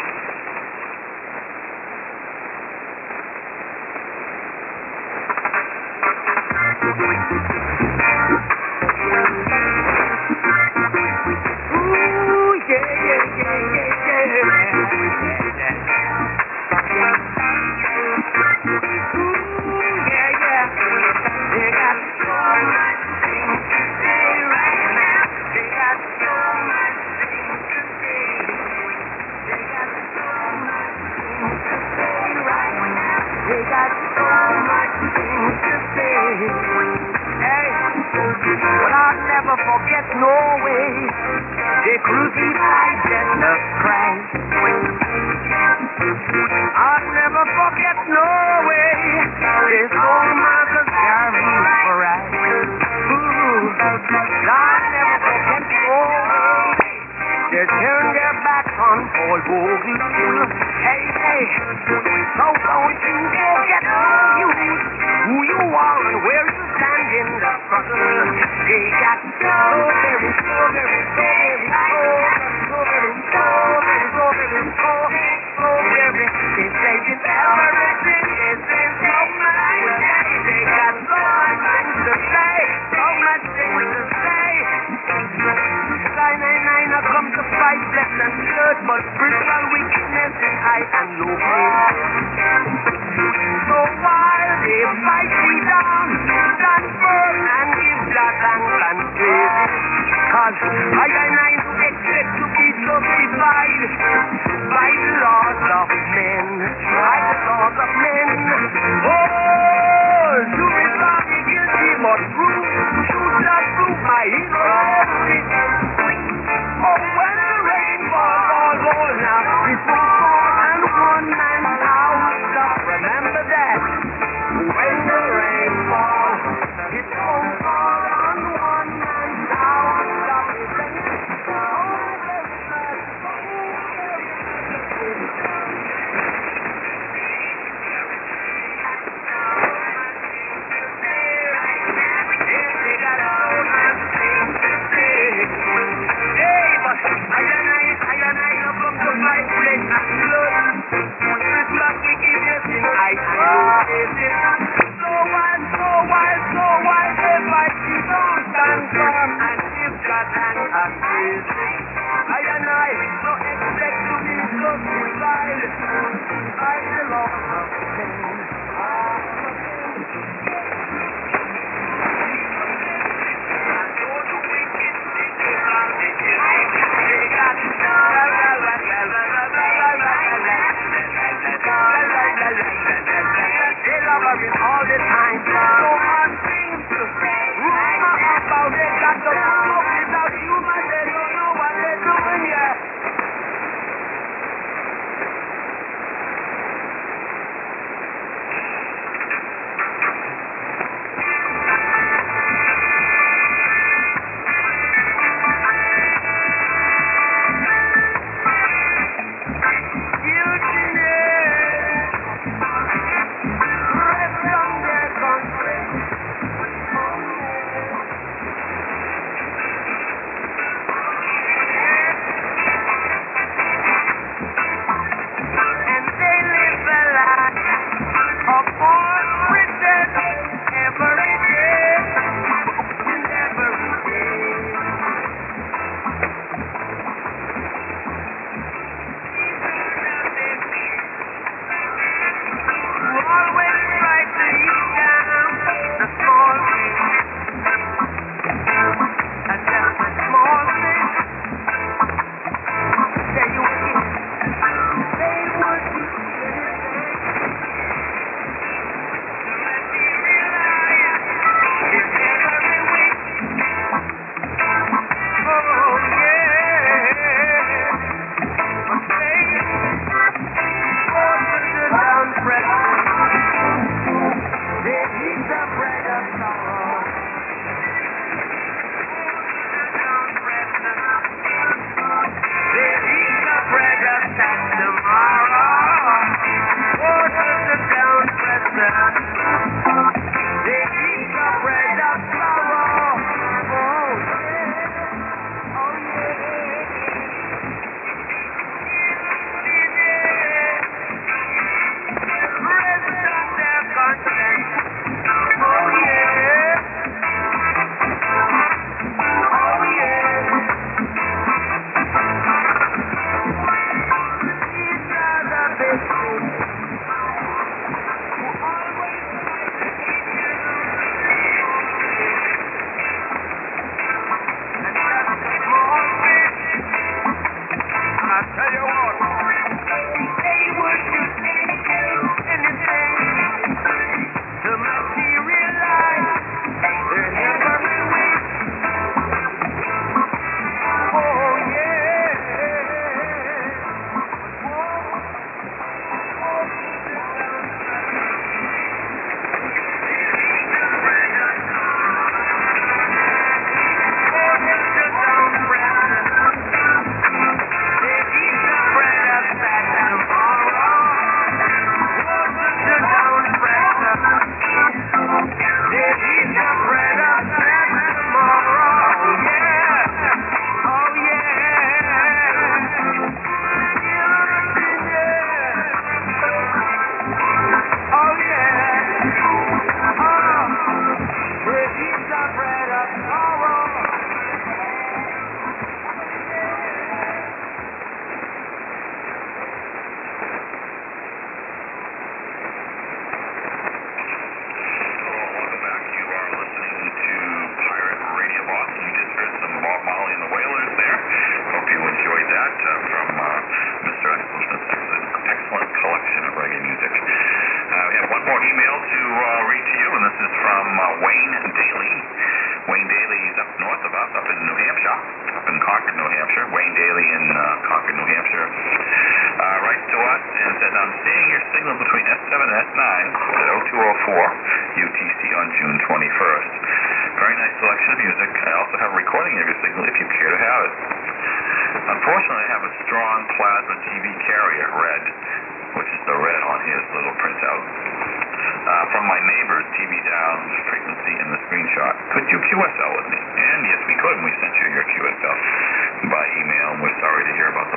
Ooh, yeah, yeah, yeah, yeah, yeah, yeah. Forget no way, they crucified Jesus Christ. I'll never forget no way, they stole Marcus Garvey for right. Ooh, I'll never forget no way, they turned their backs on Paul Bogle. Hey, hey, so don't you forget who you, who you are and where you stand in the struggle. They got so very, so very, so very, so very, so very, so very, so very, so very. They say it's everything, it's in so much. They got so much things to say, so much things to say. Nine, nine, nine, I come to fight flesh and blood, but spiritual wickedness is high and low. So while they fight me down, stand firm and give blood and and crazy. Cause I and I do expect to be justified by the laws of men, by the laws of men. Oh, to be found guilty, but prove, should not prove my innocence. Oh, when the rain falls, all goes now, it will fall and one man's house. Just remember that. When the rain falls, it won't fall on one man's house. Stop it. All the time, so much things to say. Rumor about it, got to know without you, but they don't know what they're doing yet.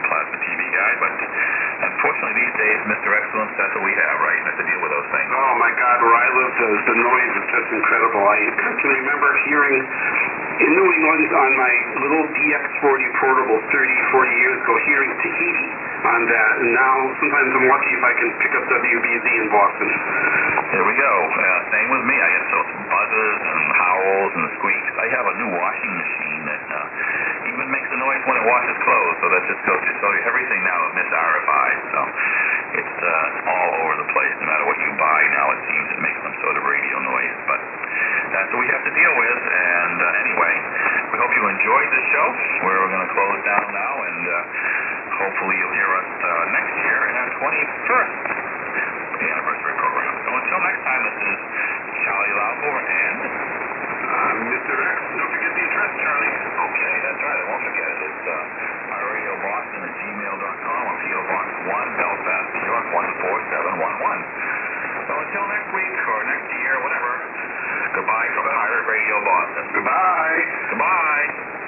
Oh, my my God, where I live, the, the noise is just incredible. I can remember hearing in New England on my little D X forty portable thirty, forty years ago, hearing Tahiti on that. And now sometimes I'm lucky if I can pick up W B Z in Boston. There we go. Uh, same with me. I get those buzzes and howls and squeaks. I have a new washing machine that uh, even makes a noise when it washes clothes. So that just goes to show you everything now is mis R F I. So it's uh, all over the place. No matter what you buy now, it seems it makes some sort of radio noise. But that's what we have to deal with. And uh, anyway, we hope you enjoyed the show. We're going to close down now, and uh, hopefully you'll hear us uh, next year in our twenty-first the anniversary program. So until next time, this is Charlie Loudmore and Uh, Mister X, don't forget the address, Charlie. okay, that's right. I won't forget it. It's uh, my radio boston at gmail dot com or P O Box one, Belfast, New York one four seven one one. So until next week or next year, whatever. Goodbye from Pirate Radio Boston. Goodbye. Goodbye.